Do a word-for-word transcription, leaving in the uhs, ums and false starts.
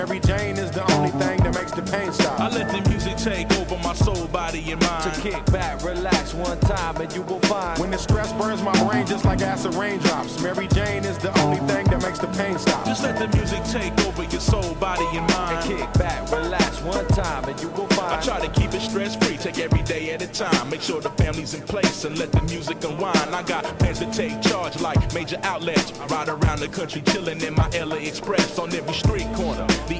Mary Jane is the only thing that makes the pain stop. I let the music take over my soul, body, and mind. To kick back, relax one time, and you will find. When the stress burns my brain just like acid raindrops, Mary Jane is the only thing that makes the pain stop. Just let the music take over your soul, body, and mind. And kick back, relax one time, and you will find. I try to keep it stress-free, take every day at a time. Make sure the family's in place and let the music unwind. I got plans to take charge like major outlets. Ride around the country chilling in my L A Express on every street corner. The